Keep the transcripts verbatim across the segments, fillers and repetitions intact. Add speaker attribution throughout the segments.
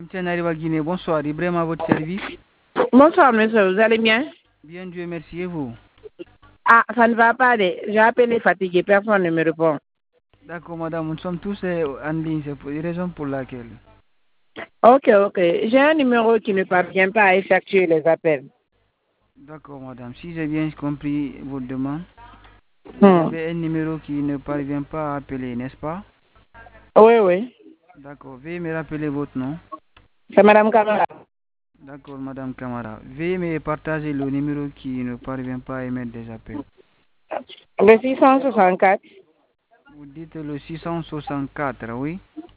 Speaker 1: Tiens, arrive à Guinée. Bonsoir, Ibrahim à votre service.
Speaker 2: Bonsoir, monsieur, vous allez bien?
Speaker 1: Bien, Dieu merci, et vous?
Speaker 2: Ah, ça ne va pas aller. J'ai appelé fatigué, personne ne me répond.
Speaker 1: D'accord, madame, nous sommes tous euh, en ligne, c'est pour une raison pour laquelle.
Speaker 2: Ok, ok. J'ai un numéro qui ne parvient pas à effectuer les appels.
Speaker 1: D'accord, madame, si j'ai bien compris votre demande, vous
Speaker 2: Hmm.
Speaker 1: avez un numéro qui ne parvient pas à appeler, n'est-ce pas?
Speaker 2: Oui, oui.
Speaker 1: D'accord, veuillez me rappeler votre nom.
Speaker 2: C'est Madame Camara.
Speaker 1: D'accord, madame Camara. Veuillez me partager le numéro qui ne parvient pas à émettre des appels.
Speaker 2: Le six cent soixante-quatre.
Speaker 1: Vous dites le six cent soixante-quatre, oui?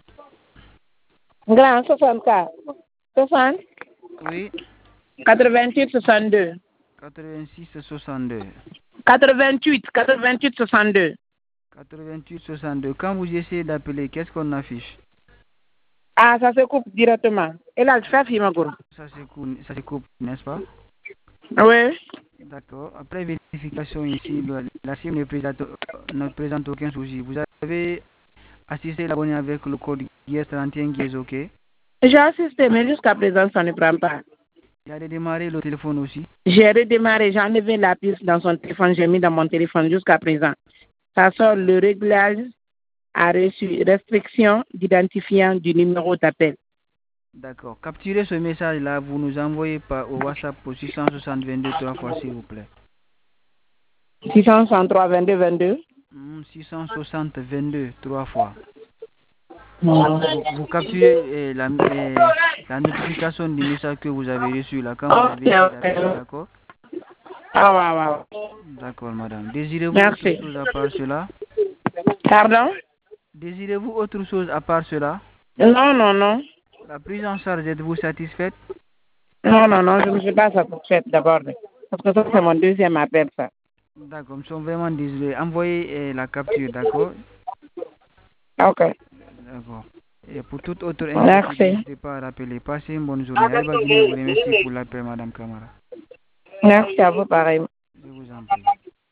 Speaker 2: Grand soixante-quatre. soixante.
Speaker 1: Oui,
Speaker 2: quatre-vingt-huit soixante-deux.
Speaker 1: quatre-vingt-six soixante-deux.
Speaker 2: quatre-vingt-huit, quatre-vingt-huit soixante-deux.
Speaker 1: quatre-vingt-huit soixante-deux. Quand vous essayez d'appeler, qu'est-ce qu'on affiche?
Speaker 2: Ah, ça se coupe directement. Et là, je fais Fimagour.
Speaker 1: Ça se coupe, ça se coupe, n'est-ce pas?
Speaker 2: Oui.
Speaker 1: D'accord. Après vérification ici, le- la SIM ne présente, ne présente aucun souci. Vous avez assisté à l'abonné avec le code G S trente et un qui est OK.
Speaker 2: J'ai assisté, mais jusqu'à présent, ça ne prend pas.
Speaker 1: Il a redémarré le téléphone aussi.
Speaker 2: J'ai redémarré, j'ai enlevé la puce dans son téléphone, j'ai mis dans mon téléphone jusqu'à présent. Ça sort le réglage a reçu restriction d'identifiant du numéro d'appel.
Speaker 1: D'accord. Capturez ce message-là, vous nous envoyez par au WhatsApp au six cent soixante vingt-deux trois fois, s'il vous plaît.
Speaker 2: six cent soixante-trois vingt-deux vingt-deux.
Speaker 1: Hmm, six cent soixante vingt-deux trois fois.
Speaker 2: Hmm.
Speaker 1: Vous, vous capturez eh, la, eh, la notification du message que vous avez reçu là quand vous
Speaker 2: Ok,
Speaker 1: avez essayé
Speaker 2: ok.
Speaker 1: d'appeler, d'accord?
Speaker 2: Ah, ouais, ouais.
Speaker 1: D'accord, madame. Désirez-vous autre
Speaker 2: Merci.
Speaker 1: chose à part cela?
Speaker 2: Pardon?
Speaker 1: Désirez-vous autre chose à part cela?
Speaker 2: Non, non, non.
Speaker 1: La prise en charge, êtes-vous satisfaite?
Speaker 2: Non, non, non, je ne suis pas satisfaite d'abord. Parce que ça, c'est mon deuxième appel, ça.
Speaker 1: D'accord, nous sommes vraiment désolés. Envoyez eh, la capture, d'accord?
Speaker 2: Ok.
Speaker 1: D'accord. Et pour toute autre inquiétude,
Speaker 2: Merci.
Speaker 1: n'hésitez pas à rappeler. Passez une bonne journée. Arriba Guinée vous remercie pour l'appel, madame Camara.
Speaker 2: Merci à vous, pareil.
Speaker 1: Je vous en prie.